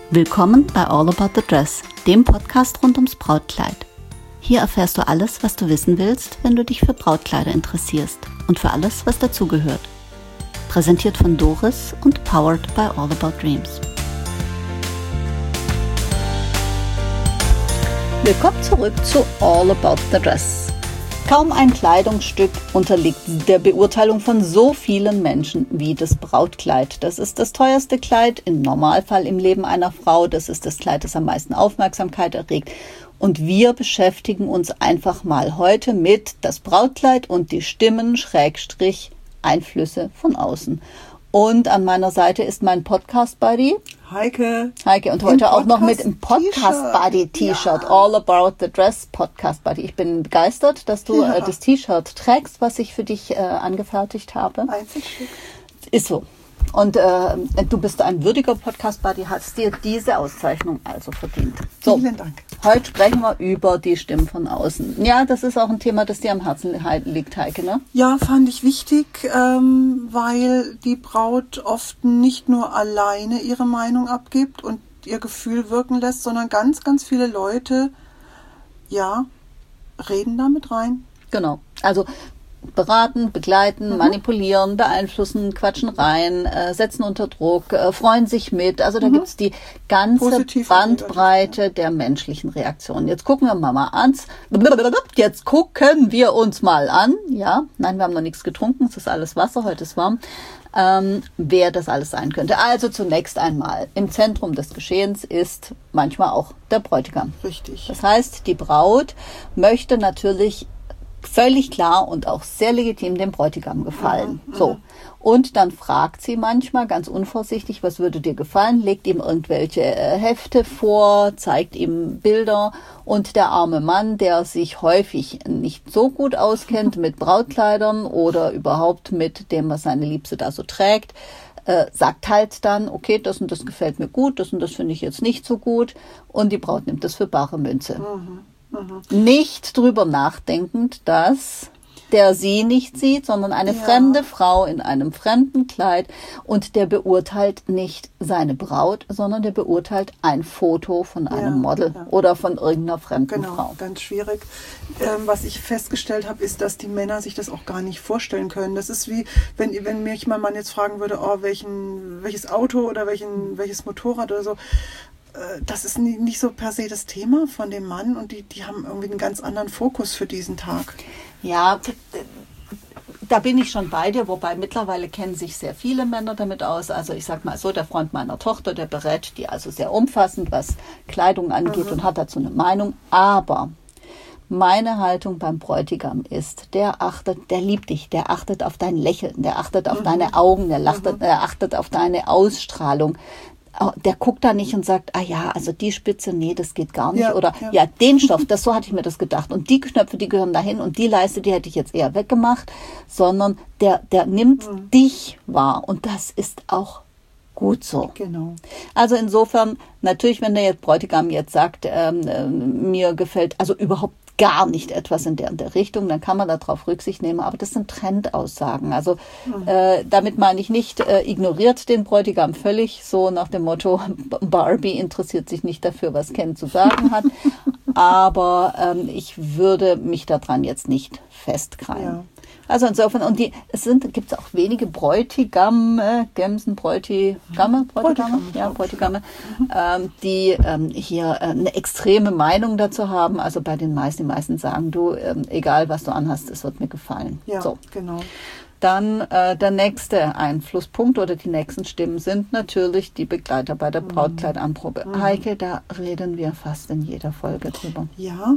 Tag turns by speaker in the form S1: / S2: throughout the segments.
S1: Willkommen bei All About the Dress, dem Podcast rund ums Brautkleid. Hier erfährst du alles, was du wissen willst, wenn du dich für Brautkleider interessierst und für alles, was dazugehört. Präsentiert von Doris und powered by All About Dreams. Willkommen zurück zu All About the Dress. Kaum ein Kleidungsstück unterliegt der Beurteilung von so vielen Menschen wie das Brautkleid. Das ist das teuerste Kleid im Normalfall im Leben einer Frau. Das ist das Kleid, das am meisten Aufmerksamkeit erregt. Und wir beschäftigen uns einfach mal heute mit das Brautkleid und die Stimmen / Einflüsse von außen. Und an meiner Seite ist mein Podcast-Buddy
S2: Heike,
S1: und heute auch noch mit dem Podcast-Buddy-T-Shirt. Ja. All About the Dress Podcast-Buddy. Ich bin begeistert, dass du das T-Shirt trägst, was ich für dich angefertigt habe.
S2: Einzelstück.
S1: Ist so. Und du bist ein würdiger Podcast-Buddy, hast dir diese Auszeichnung also verdient. So,
S2: vielen Dank.
S1: Heute sprechen wir über die Stimmen von außen. Ja, das ist auch ein Thema, das dir am Herzen liegt, Heike, ne?
S2: Ja, fand ich wichtig, weil die Braut oft nicht nur alleine ihre Meinung abgibt und ihr Gefühl wirken lässt, sondern ganz, ganz viele Leute, reden damit rein.
S1: Genau, also beraten, begleiten, manipulieren, beeinflussen, quatschen rein, setzen unter Druck, freuen sich mit. Also da gibt's die ganze
S2: Positiv
S1: Bandbreite der menschlichen Reaktionen. Jetzt gucken wir mal an. Ja, nein, wir haben noch nichts getrunken. Es ist alles Wasser, heute ist warm. Wer das alles sein könnte. Also zunächst einmal, im Zentrum des Geschehens ist manchmal auch der Bräutigam.
S2: Richtig.
S1: Das heißt, die Braut möchte natürlich völlig klar und auch sehr legitim dem Bräutigam gefallen. So. Und dann fragt sie manchmal ganz unvorsichtig, was würde dir gefallen, legt ihm irgendwelche Hefte vor, zeigt ihm Bilder und der arme Mann, der sich häufig nicht so gut auskennt mit Brautkleidern oder überhaupt mit dem, was seine Liebste da so trägt, sagt halt dann, okay, das und das gefällt mir gut, das und das finde ich jetzt nicht so gut und die Braut nimmt das für bare Münze. Nicht drüber nachdenkend, dass der sie nicht sieht, sondern eine fremde Frau in einem fremden Kleid und der beurteilt nicht seine Braut, sondern der beurteilt ein Foto von einem Model oder von irgendeiner fremden Frau.
S2: Genau, ganz schwierig. Was ich festgestellt habe, ist, dass die Männer sich das auch gar nicht vorstellen können. Das ist wie, wenn mich mein Mann jetzt fragen würde, welches Auto oder welches Motorrad oder so. Das ist nicht so per se das Thema von dem Mann und die haben irgendwie einen ganz anderen Fokus für diesen Tag.
S1: Ja, da bin ich schon bei dir, wobei mittlerweile kennen sich sehr viele Männer damit aus. Also ich sag mal so, der Freund meiner Tochter, der berät die also sehr umfassend, was Kleidung angeht und hat dazu eine Meinung. Aber meine Haltung beim Bräutigam ist, der liebt dich, der achtet auf dein Lächeln, der achtet auf deine Augen, der achtet auf deine Ausstrahlung. Der guckt da nicht und sagt, also die Spitze, nee, das geht gar nicht. Den Stoff, so hatte ich mir das gedacht. Und die Knöpfe, die gehören dahin und die Leiste, die hätte ich jetzt eher weggemacht. Sondern der nimmt dich wahr. Und das ist auch gut so.
S2: Genau.
S1: Also insofern, natürlich, wenn der jetzt Bräutigam jetzt sagt, mir gefällt also überhaupt gar nicht etwas in der Richtung, dann kann man darauf Rücksicht nehmen. Aber das sind Trendaussagen. Also damit meine ich nicht, ignoriert den Bräutigam völlig, so nach dem Motto, Barbie interessiert sich nicht dafür, was Ken zu sagen hat. Aber ich würde mich daran jetzt nicht festkrallen. Ja. Also insofern, und gibt es auch wenige Bräutigame, Bräutigame, die hier eine extreme Meinung dazu haben. Also bei den meisten, die meisten sagen, du, egal was du anhast, es wird mir gefallen.
S2: Ja, so. Genau.
S1: Dann der nächste Einflusspunkt oder die nächsten Stimmen sind natürlich die Begleiter bei der Brautkleidanprobe. Heike, da reden wir fast in jeder Folge drüber.
S2: Ja,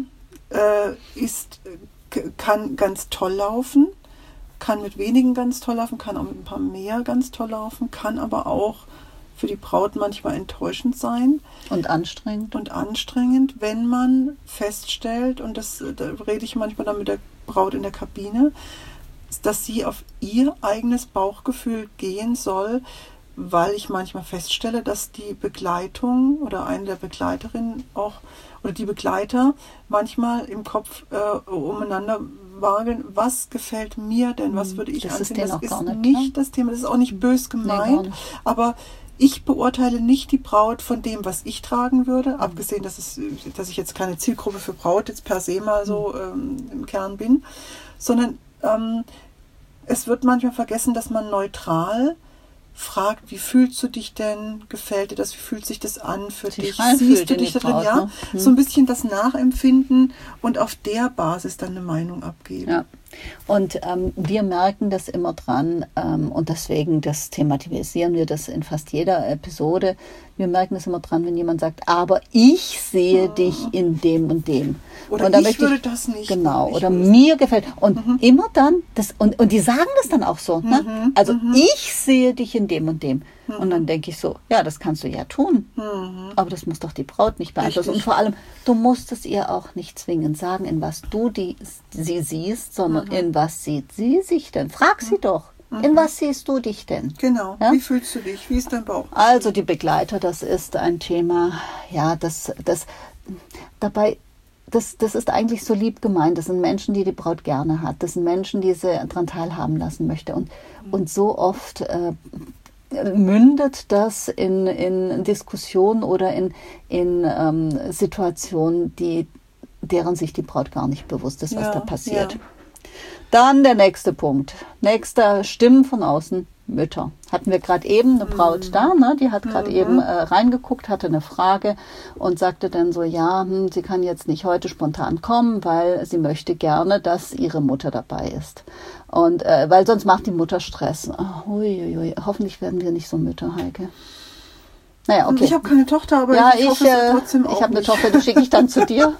S2: kann ganz toll laufen. Kann mit wenigen ganz toll laufen, kann auch mit ein paar mehr ganz toll laufen, kann aber auch für die Braut manchmal enttäuschend sein.
S1: Und anstrengend.
S2: Wenn man feststellt, und da rede ich manchmal dann mit der Braut in der Kabine, dass sie auf ihr eigenes Bauchgefühl gehen soll, weil ich manchmal feststelle, dass die Begleitung oder eine der Begleiterinnen auch oder die Begleiter manchmal im Kopf umeinander wageln, was gefällt mir denn, was würde ich anziehen. Das ist nicht das Thema, das ist auch nicht bös gemeint, aber ich beurteile nicht die Braut von dem, was ich tragen würde, abgesehen, dass ich jetzt keine Zielgruppe für Braut jetzt per se mal so im Kern bin, sondern es wird manchmal vergessen, dass man neutral fragt, wie fühlst du dich denn? Gefällt dir das? Wie fühlt sich das an für dich? Siehst du dich da drin? Ja, so ein bisschen das Nachempfinden und auf der Basis dann eine Meinung abgeben.
S1: Ja. Und wir merken das immer dran und deswegen das thematisieren wir das in fast jeder Episode. Wir merken das immer dran, wenn jemand sagt, aber ich sehe dich in dem und dem.
S2: Oder
S1: und
S2: ich würde das nicht.
S1: Genau, oder mir gefällt. Und immer dann, und die sagen das dann auch so. Ne? Also ich sehe dich in dem und dem. Und dann denke ich so, ja, das kannst du ja tun. Aber das muss doch die Braut nicht beeinflussen. Und vor allem, du musst es ihr auch nicht zwingend sagen, in was du sie siehst, sondern in was sieht sie sich denn? Frag sie doch. In was siehst du dich denn?
S2: Genau. Ja? Wie fühlst du dich? Wie ist dein Bauch?
S1: Also die Begleiter, das ist ein Thema, ja, das ist eigentlich so lieb gemeint. Das sind Menschen, die Braut gerne hat. Das sind Menschen, die sie daran teilhaben lassen möchte. Und so oft mündet das in Diskussionen oder in Situationen, deren sich die Braut gar nicht bewusst ist, was da passiert. Ja. Dann der nächste Punkt. Nächster Stimmen von außen, Mütter. Hatten wir gerade eben eine Braut da, ne? Die hat gerade eben reingeguckt, hatte eine Frage und sagte dann so, ja, sie kann jetzt nicht heute spontan kommen, weil sie möchte gerne, dass ihre Mutter dabei ist. Und weil sonst macht die Mutter Stress. Hoffentlich werden wir nicht so Mütter, Heike. Naja, okay.
S2: Ich habe keine Tochter, aber
S1: ja,
S2: ich hoffe es trotzdem auch.
S1: Ich habe eine Tochter, die schicke ich dann zu dir.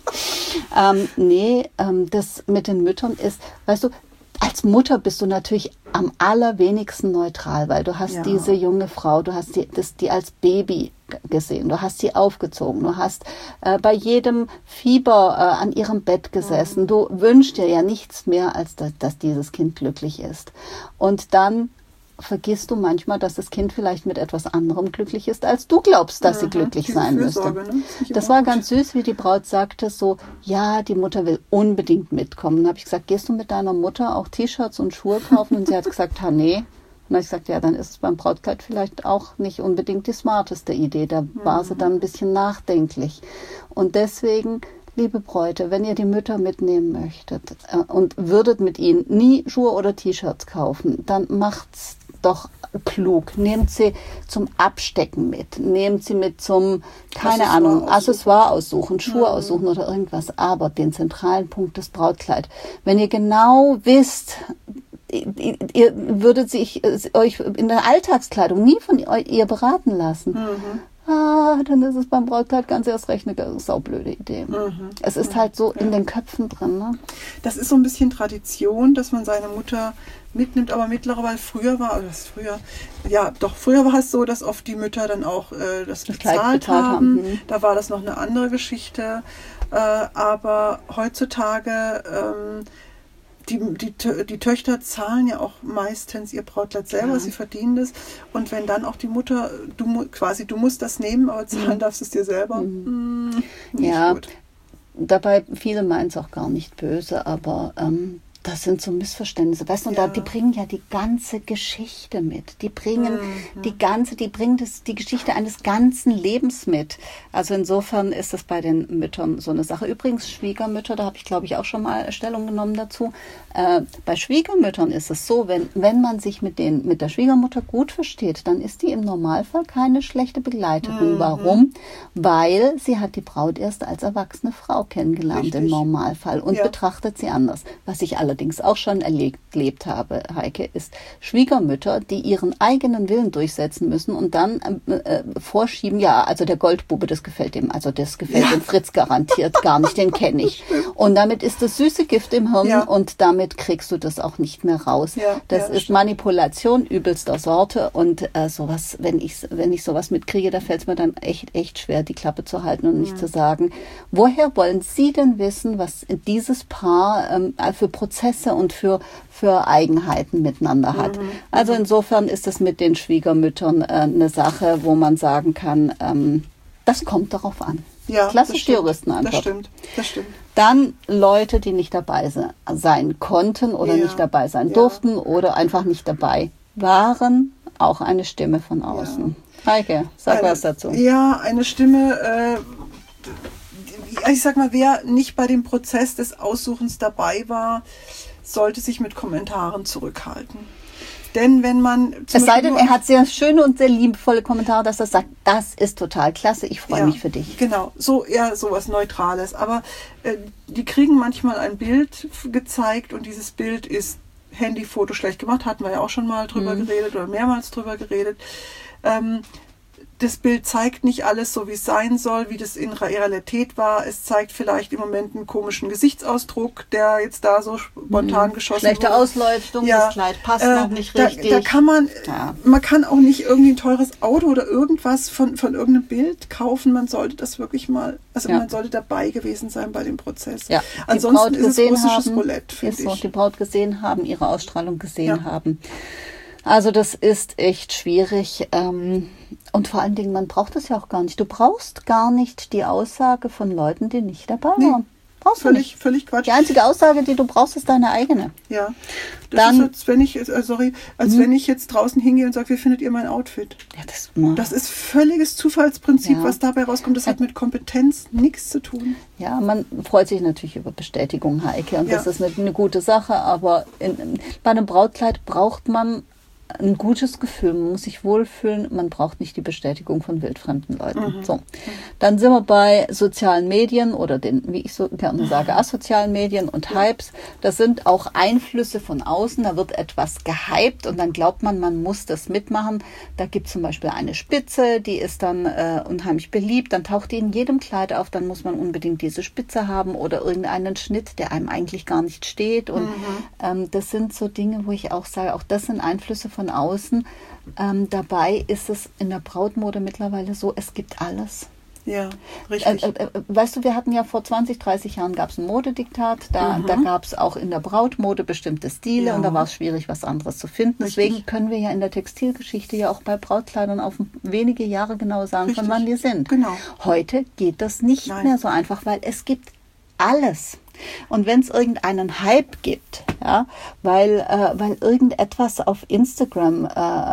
S1: Das mit den Müttern ist, weißt du, als Mutter bist du natürlich am allerwenigsten neutral, weil du hast diese junge Frau, du hast die als Baby gesehen, du hast sie aufgezogen, du hast bei jedem Fieber an ihrem Bett gesessen. Du wünschst dir ja nichts mehr, als dass dieses Kind glücklich ist. Und dann vergisst du manchmal, dass das Kind vielleicht mit etwas anderem glücklich ist, als du glaubst, dass sie glücklich sein müsste. Ne? Das war ganz süß, wie die Braut sagte, so, ja, die Mutter will unbedingt mitkommen. Dann habe ich gesagt, gehst du mit deiner Mutter auch T-Shirts und Schuhe kaufen? Und sie hat gesagt, nee. Und dann habe ich gesagt, ja, dann ist es beim Brautkleid vielleicht auch nicht unbedingt die smarteste Idee. Da war sie dann ein bisschen nachdenklich. Und deswegen, liebe Bräute, wenn ihr die Mütter mitnehmen möchtet und würdet mit ihnen nie Schuhe oder T-Shirts kaufen, dann macht's doch klug. Nehmt sie zum Abstecken mit. Nehmt sie mit zum, Accessoire aussuchen, Schuhe aussuchen oder irgendwas. Aber den zentralen Punkt, das Brautkleid. Wenn ihr genau wisst, ihr würdet euch in der Alltagskleidung nie von ihr beraten lassen, dann ist es beim Brautkleid ganz erst recht eine saublöde Idee. Es ist halt so in den Köpfen drin. Ne?
S2: Das ist so ein bisschen Tradition, dass man seine Mutter mitnimmt, aber mittlerweile früher war es so, dass oft die Mütter dann auch das bezahlt haben. Da war das noch eine andere Geschichte. Aber heutzutage die Töchter zahlen ja auch meistens ihr Brautkleid selber, sie verdienen das. Und wenn dann auch die Mutter, du musst das nehmen, aber zahlen darfst du es dir selber. Nicht gut.
S1: Dabei, viele meinen es auch gar nicht böse, aber das sind so Missverständnisse. Weißt du, die bringen ja die ganze Geschichte mit. Die bringen die Geschichte eines ganzen Lebens mit. Also insofern ist das bei den Müttern so eine Sache. Übrigens, Schwiegermütter, da habe ich, glaube ich, auch schon mal Stellung genommen dazu. Bei Schwiegermüttern ist es so, wenn man sich mit der Schwiegermutter gut versteht, dann ist die im Normalfall keine schlechte Begleiterin. Warum? Weil sie hat die Braut erst als erwachsene Frau kennengelernt. Richtig. Im Normalfall und betrachtet sie anders. Was ich allerdings auch schon erlebt habe, Heike, ist Schwiegermütter, die ihren eigenen Willen durchsetzen müssen und dann vorschieben, ja, also der Goldbube, das gefällt dem, also das gefällt dem Fritz garantiert gar nicht, den kenne ich. Und damit ist das süße Gift im Hirn und damit kriegst du das auch nicht mehr raus. Das ist Manipulation übelster Sorte und sowas, wenn ich sowas mitkriege, da fällt es mir dann echt schwer, die Klappe zu halten und nicht zu sagen, woher wollen Sie denn wissen, was dieses Paar für Prozesse und für Eigenheiten miteinander hat. Also insofern ist es mit den Schwiegermüttern eine Sache, wo man sagen kann, das kommt darauf an.
S2: Ja,
S1: klassische Juristenantwort.
S2: Das stimmt.
S1: Dann Leute, die nicht dabei sein konnten oder nicht dabei sein durften oder einfach nicht dabei waren, auch eine Stimme von außen. Heike, sag was dazu.
S2: Ja, eine Stimme, ich sag mal, wer nicht bei dem Prozess des Aussuchens dabei war, sollte sich mit Kommentaren zurückhalten. Denn wenn man...
S1: Es sei denn, er hat sehr schöne und sehr liebevolle Kommentare, dass er sagt, das ist total klasse, ich freue mich für dich.
S2: Genau, so eher sowas Neutrales. Aber die kriegen manchmal ein Bild gezeigt und dieses Bild ist Handyfoto schlecht gemacht, hatten wir ja auch schon mal drüber geredet oder mehrmals drüber geredet. Das Bild zeigt nicht alles so, wie es sein soll, wie das in Realität war. Es zeigt vielleicht im Moment einen komischen Gesichtsausdruck, der jetzt da so spontan geschossen wurde.
S1: Schlechte Ausleuchtung, das Kleid passt noch nicht richtig.
S2: Da kann man kann auch nicht irgendwie ein teures Auto oder irgendwas von irgendeinem Bild kaufen. Man sollte das wirklich mal, man sollte dabei gewesen sein bei dem Prozess. Ja. Ansonsten ist es russisches Roulette, finde ich.
S1: Die Braut gesehen haben, ihre Ausstrahlung gesehen haben. Also das ist echt schwierig und vor allen Dingen, man braucht es ja auch gar nicht. Du brauchst gar nicht die Aussage von Leuten, die nicht dabei waren. Brauchst du nicht.
S2: Völlig Quatsch.
S1: Die einzige Aussage, die du brauchst, ist deine eigene.
S2: Ja, das ist, als wenn ich jetzt draußen hingehe und sage, wie findet ihr mein Outfit? Ja, das ist völliges Zufallsprinzip, was dabei rauskommt. Das hat mit Kompetenz nichts zu tun.
S1: Ja, man freut sich natürlich über Bestätigung, Heike, und das ist eine gute Sache, aber bei einem Brautkleid braucht man ein gutes Gefühl, man muss sich wohlfühlen, man braucht nicht die Bestätigung von wildfremden Leuten. So. Dann sind wir bei sozialen Medien oder den, wie ich so gerne sage, asozialen Medien und Hypes. Das sind auch Einflüsse von außen, da wird etwas gehypt und dann glaubt man muss das mitmachen. Da gibt es zum Beispiel eine Spitze, die ist dann unheimlich beliebt, dann taucht die in jedem Kleid auf, dann muss man unbedingt diese Spitze haben oder irgendeinen Schnitt, der einem eigentlich gar nicht steht. Und das sind so Dinge, wo ich auch sage, auch das sind Einflüsse von außen. Dabei ist es in der Brautmode mittlerweile so, es gibt alles.
S2: Ja, richtig.
S1: Weißt du, wir hatten ja vor 20, 30 Jahren gab es ein Modediktat, da gab es auch in der Brautmode bestimmte Stile und da war es schwierig, was anderes zu finden. Richtig. Deswegen können wir ja in der Textilgeschichte ja auch bei Brautkleidern auf wenige Jahre genau sagen, von wann die sind.
S2: Genau.
S1: Heute geht das nicht mehr so einfach, weil es gibt alles. Und wenn es irgendeinen Hype gibt, weil irgendetwas auf Instagram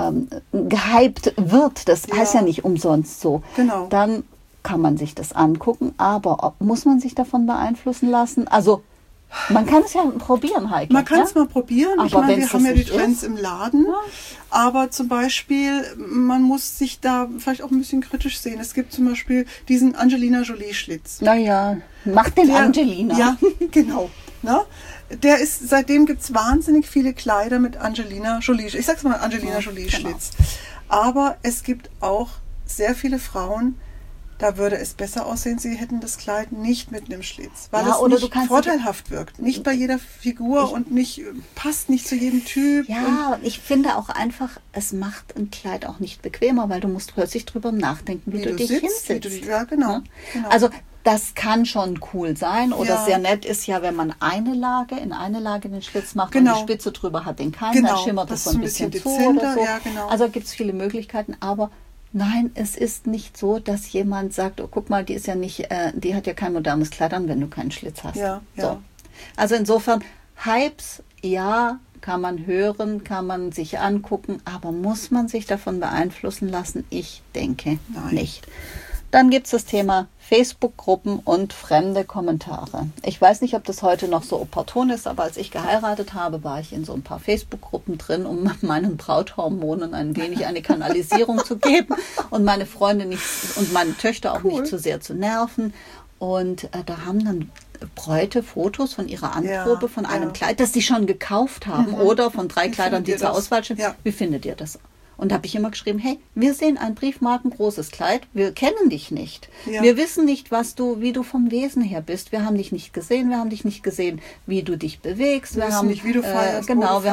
S1: gehypt wird, das heißt ja nicht umsonst so, dann kann man sich das angucken, aber muss man sich davon beeinflussen lassen? Also man kann es ja probieren, Heike.
S2: Man kann es mal probieren. Ich meine, wir haben ja die Trends im Laden. Ja. Aber zum Beispiel, man muss sich da vielleicht auch ein bisschen kritisch sehen. Es gibt zum Beispiel diesen Angelina Jolie-Schlitz.
S1: Naja, mach den Angelina.
S2: Ja, genau. Na? Seitdem gibt es wahnsinnig viele Kleider mit Angelina Jolie. Ich sag's mal Angelina Jolie-Schlitz. Genau. Aber es gibt auch sehr viele Frauen, da würde es besser aussehen, sie hätten das Kleid nicht mit einem Schlitz, weil es nicht vorteilhaft wirkt. Nicht bei jeder Figur und passt nicht zu jedem Typ.
S1: Ja, und ich finde auch einfach, es macht ein Kleid auch nicht bequemer, weil du musst plötzlich drüber nachdenken, wie du dich hinsetzt.
S2: Ja, genau.
S1: Also das kann schon cool sein oder sehr nett ist ja, wenn man in eine Lage den Schlitz macht und die Spitze drüber hat den keinen, dann schimmert das so ein bisschen zu oder so. Ja, genau. Also gibt es viele Möglichkeiten, aber nein, es ist nicht so, dass jemand sagt, oh, guck mal, die ist ja nicht, die hat ja kein modernes Kleid an, wenn du keinen Schlitz hast.
S2: Ja.
S1: So. Also insofern, Hypes, kann man hören, kann man sich angucken, aber muss man sich davon beeinflussen lassen? Ich denke nicht. Dann gibt es das Thema Facebook-Gruppen und fremde Kommentare. Ich weiß nicht, ob das heute noch so opportun ist, aber als ich geheiratet habe, war ich in so ein paar Facebook-Gruppen drin, um meinen Brauthormonen ein wenig eine Kanalisierung zu geben und meine Freunde nicht und meine Töchter auch nicht zu sehr zu nerven. Und da haben dann Bräute Fotos von ihrer Anprobe von einem Kleid, das sie schon gekauft haben oder von 3 Kleidern, die zur Auswahl stehen. Ja. Wie findet ihr das? Und da habe ich immer geschrieben, hey, wir sehen ein briefmarkengroßes Kleid, wir kennen dich nicht. Ja. Wir wissen nicht, wie du vom Wesen her bist. Wir haben dich nicht gesehen, wie du dich bewegst.
S2: Wir haben nicht, wie du feierst.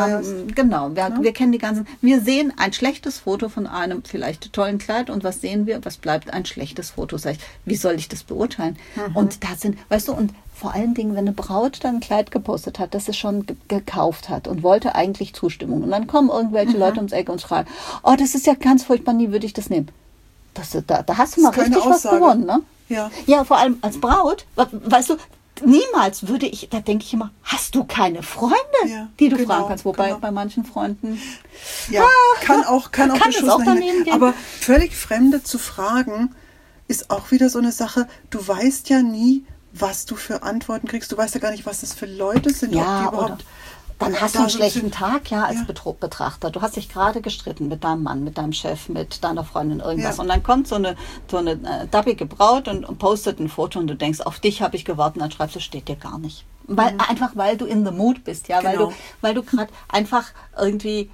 S1: Wir kennen die ganzen. Wir sehen ein schlechtes Foto von einem vielleicht tollen Kleid und was sehen wir? Was bleibt ein schlechtes Foto? Sag ich, wie soll ich das beurteilen? Und da sind, weißt du, und vor allen Dingen, wenn eine Braut dann ein Kleid gepostet hat, das sie schon gekauft hat und wollte eigentlich Zustimmung. Und dann kommen irgendwelche Leute ums Eck und schreien, oh, das ist ja ganz furchtbar, nie würde ich das nehmen. Da hast du mal richtig was gewonnen, ne?
S2: Ja.
S1: Ja, vor allem als Braut, weißt du, niemals würde ich, da denke ich immer, hast du keine Freunde, die du fragen kannst? Wobei bei manchen Freunden...
S2: Ja, kann auch Beschuss
S1: auch daneben gehen.
S2: Aber völlig Fremde zu fragen, ist auch wieder so eine Sache. Du weißt ja nie, was du für Antworten kriegst. Du weißt ja gar nicht, was das für Leute sind.
S1: Ja,
S2: ob die überhaupt...
S1: Dann hast du einen schlechten Tag, als Betrachter. Du hast dich gerade gestritten mit deinem Mann, mit deinem Chef, mit deiner Freundin, irgendwas. Ja. Und dann kommt so eine dappige Braut und postet ein Foto und du denkst, auf dich habe ich gewartet. Und dann schreibst du, steht dir gar nicht. Einfach weil du in the mood bist, ja,
S2: genau.
S1: weil du gerade einfach irgendwie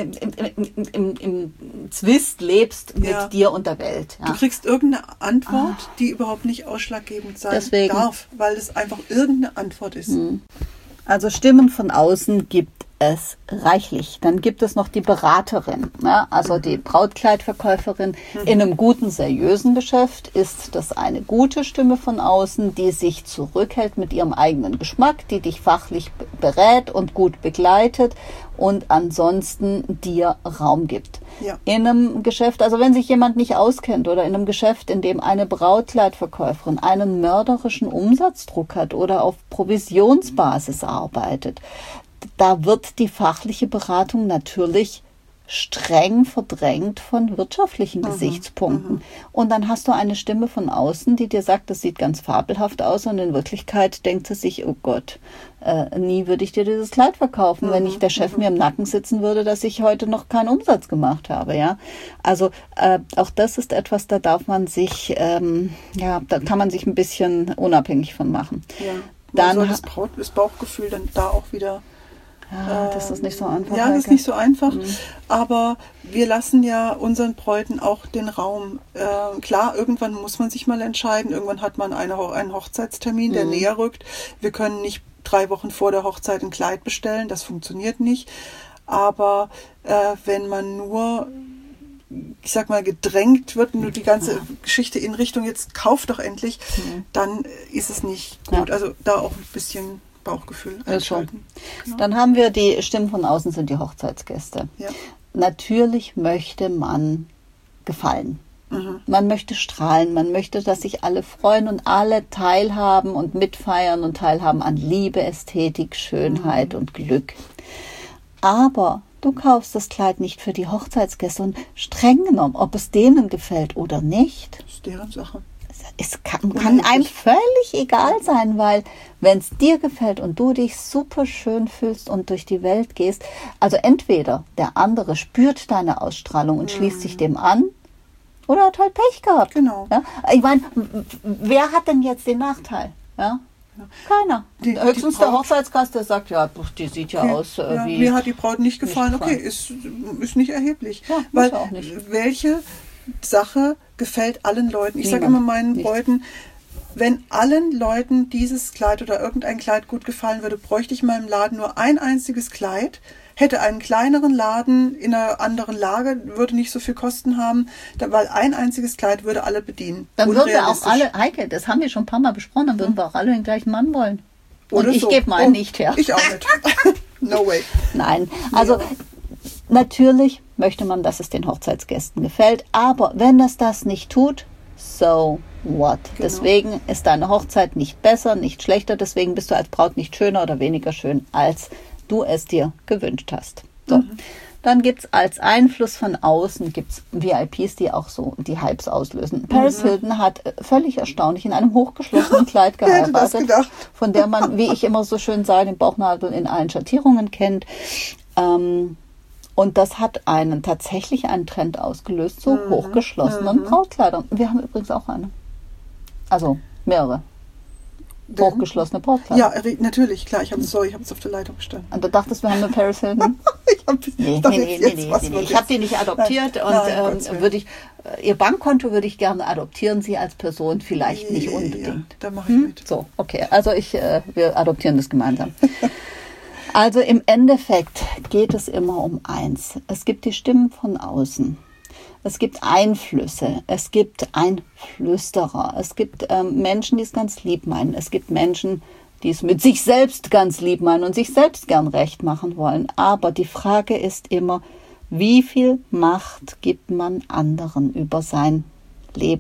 S1: im Zwist lebst mit dir und der Welt. Ja.
S2: Du kriegst irgendeine Antwort, die überhaupt nicht ausschlaggebend sein darf, weil es einfach irgendeine Antwort ist.
S1: Also Stimmen von außen gibt es reichlich. Dann gibt es noch die Beraterin, also die Brautkleidverkäuferin. In einem guten, seriösen Geschäft ist das eine gute Stimme von außen, die sich zurückhält mit ihrem eigenen Geschmack, die dich fachlich berät und gut begleitet und ansonsten dir Raum gibt.
S2: Ja.
S1: In einem Geschäft, also wenn sich jemand nicht auskennt oder in einem Geschäft, in dem eine Brautkleidverkäuferin einen mörderischen Umsatzdruck hat oder auf Provisionsbasis arbeitet, da wird die fachliche Beratung natürlich streng verdrängt von wirtschaftlichen Gesichtspunkten. Und dann hast du eine Stimme von außen, die dir sagt, das sieht ganz fabelhaft aus und in Wirklichkeit denkt sie sich, oh Gott, nie würde ich dir dieses Kleid verkaufen, wenn nicht der Chef mir im Nacken sitzen würde, dass ich heute noch keinen Umsatz gemacht habe. Ja, also auch das ist etwas, da darf man sich, da kann man sich ein bisschen unabhängig von machen.
S2: Ja. Dann soll das Bauchgefühl dann da auch wieder...
S1: Ja, das ist nicht so einfach.
S2: Ja, das ist nicht so einfach. Aber wir lassen ja unseren Bräuten auch den Raum. Klar, irgendwann muss man sich mal entscheiden. Irgendwann hat man einen Hochzeitstermin, der näher rückt. Wir können nicht 3 Wochen vor der Hochzeit ein Kleid bestellen. Das funktioniert nicht. Aber wenn man nur, ich sag mal, gedrängt wird, nur die ganze Geschichte in Richtung, jetzt kauf doch endlich, dann ist es nicht gut.
S1: Ja.
S2: Also da auch ein bisschen Bauchgefühl einschalten.
S1: Ja. Dann haben wir die Stimmen von außen, sind die Hochzeitsgäste.
S2: Ja.
S1: Natürlich möchte man gefallen. Man möchte strahlen, man möchte, dass sich alle freuen und alle teilhaben und mitfeiern und teilhaben an Liebe, Ästhetik, Schönheit und Glück. Aber du kaufst das Kleid nicht für die Hochzeitsgäste und streng genommen, ob es denen gefällt oder nicht.
S2: Das ist deren Sache.
S1: Es kann einem völlig egal sein, weil wenn es dir gefällt und du dich super schön fühlst und durch die Welt gehst, also entweder der andere spürt deine Ausstrahlung und schließt sich dem an oder hat halt Pech gehabt.
S2: Genau.
S1: Ja? Ich meine, wer hat denn jetzt den Nachteil? Ja? Keiner. Höchstens der Hochzeitsgast, der sagt, ja, die sieht ja aus wie...
S2: Mir hat die Braut nicht gefallen. Okay, ist nicht erheblich.
S1: Ja,
S2: weil
S1: auch nicht.
S2: Welche Sache gefällt allen Leuten? Ich sage immer meinen Bräuten, wenn allen Leuten dieses Kleid oder irgendein Kleid gut gefallen würde, bräuchte ich in meinem Laden nur ein einziges Kleid, hätte einen kleineren Laden in einer anderen Lage, würde nicht so viel Kosten haben, weil ein einziges Kleid würde alle bedienen.
S1: Dann würden wir auch alle, Heike, das haben wir schon ein paar Mal besprochen, dann würden wir auch alle den gleichen Mann wollen. Und ich gebe meinen nicht her.
S2: Ich auch nicht. No way.
S1: Nein, also natürlich möchte man, dass es den Hochzeitsgästen gefällt, aber wenn es das nicht tut, so what? Genau. Deswegen ist deine Hochzeit nicht besser, nicht schlechter, deswegen bist du als Braut nicht schöner oder weniger schön, als du es dir gewünscht hast. So. Dann gibt es als Einfluss von außen gibt's VIPs, die auch so die Hypes auslösen. Paris Hilton hat völlig erstaunlich in einem hochgeschlossenen Kleid geheiratet, von der man, wie ich immer so schön sage, den Bauchnabel in allen Schattierungen kennt. Und das hat tatsächlich einen Trend ausgelöst zu hochgeschlossenen Brautkleidern. Wir haben übrigens auch eine. Also mehrere. Hochgeschlossene Brautkleider.
S2: Ja, natürlich, klar. Ich habe es auf der Leitung gestanden.
S1: Und du dachtest, wir haben eine Paris Hilton? Nee. Ich habe die nicht adoptiert. Ihr Bankkonto würde ich gerne adoptieren, Sie als Person vielleicht nicht unbedingt.
S2: Ja, da mache ich mit.
S1: So, okay. Also wir adoptieren das gemeinsam. Also im Endeffekt geht es immer um eins. Es gibt die Stimmen von außen. Es gibt Einflüsse. Es gibt Einflüsterer. Es gibt Menschen, die es ganz lieb meinen. Es gibt Menschen, die es mit sich selbst ganz lieb meinen und sich selbst gern recht machen wollen. Aber die Frage ist immer, wie viel Macht gibt man anderen über sein Leben?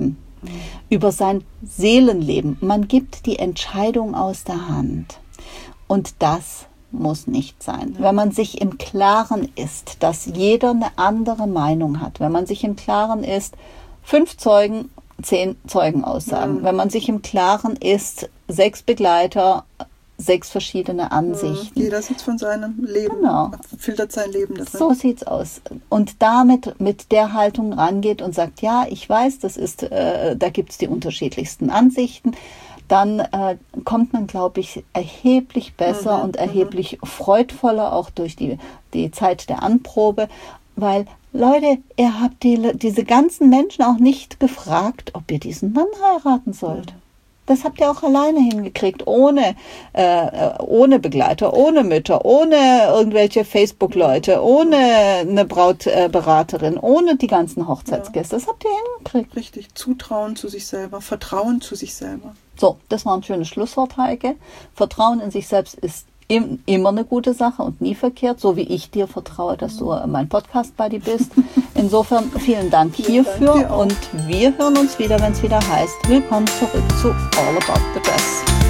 S1: über sein Seelenleben. Man gibt die Entscheidung aus der Hand. Und das muss nicht sein. Wenn man sich im Klaren ist, dass jeder eine andere Meinung hat, wenn man sich im Klaren ist, 5 Zeugen, 10 Zeugenaussagen, wenn man sich im Klaren ist, 6 Begleiter, 6 verschiedene Ansichten.
S2: Jeder sitzt von seinem Leben, filtert sein Leben da drin.
S1: So sieht's aus. Und damit mit der Haltung rangeht und sagt, ja, ich weiß, das ist, da gibt's die unterschiedlichsten Ansichten, dann kommt man, glaube ich, erheblich besser und erheblich freudvoller auch durch die Zeit der Anprobe, weil, Leute, ihr habt diese ganzen Menschen auch nicht gefragt, ob ihr diesen Mann heiraten sollt. Das habt ihr auch alleine hingekriegt, ohne Begleiter, ohne Mütter, ohne irgendwelche Facebook-Leute, ohne eine Brautberaterin, ohne die ganzen Hochzeitsgäste. Das habt ihr hingekriegt.
S2: Richtig, Zutrauen zu sich selber, Vertrauen zu sich selber.
S1: So, das war ein schönes Schlusswort, Heike. Vertrauen in sich selbst ist immer eine gute Sache und nie verkehrt, so wie ich dir vertraue, dass du mein Podcast-Buddy bist. Insofern vielen Dank hierfür und wir hören uns wieder, wenn es wieder heißt, willkommen zurück zu All About the Dress.